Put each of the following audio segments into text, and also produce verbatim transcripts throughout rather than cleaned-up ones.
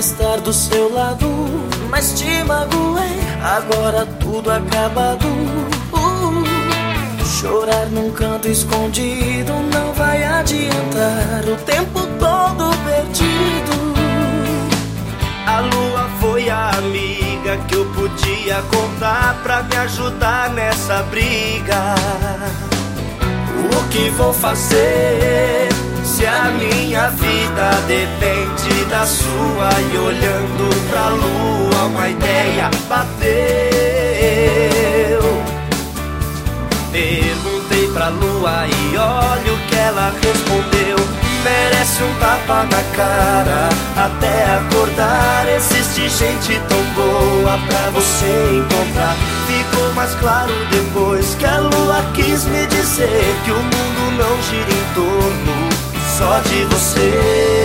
estar do seu lado, mas te magoei, agora tudo acabado. uh, Chorar num canto escondido não vai adiantar, o tempo todo perdido. A lua foi a amiga que eu podia contar pra me ajudar nessa briga. O que vou fazer se a minha vida depende da sua? E olhando pra lua uma ideia bateu. Perguntei pra lua e olha o que ela respondeu: merece um tapa na cara até acordar. Existe gente tão boa pra você encontrar. Ficou mais claro depois que a lua quis me dizer que o mundo não gira em torno só de você.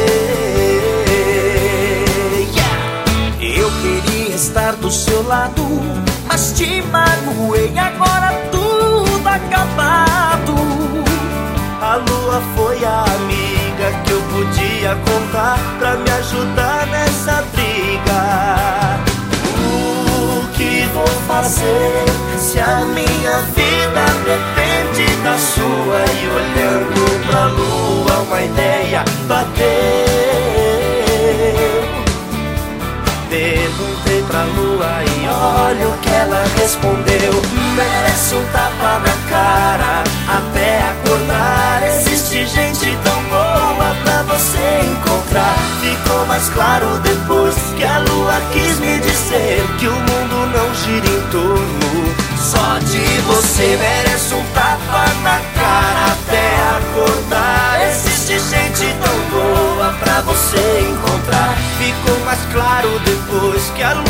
Yeah! Eu queria estar do seu lado, mas te magoei, agora tudo acabado. A lua foi a amiga que eu podia contar pra me ajudar nessa briga. O que vou fazer se a minha vida depende da sua? E olhando pra lua uma ideia bateu. Perguntei pra lua e olha o que ela respondeu: merece um tapa na cara até acordar. Existe gente tão boa pra você encontrar. Ficou mais claro depois que a lua quis me dizer que o mundo não gira em torno só de você. Merece um tapa na cara até acordar. Existe gente tão boa pra você encontrar. Ficou mais claro depois que a lua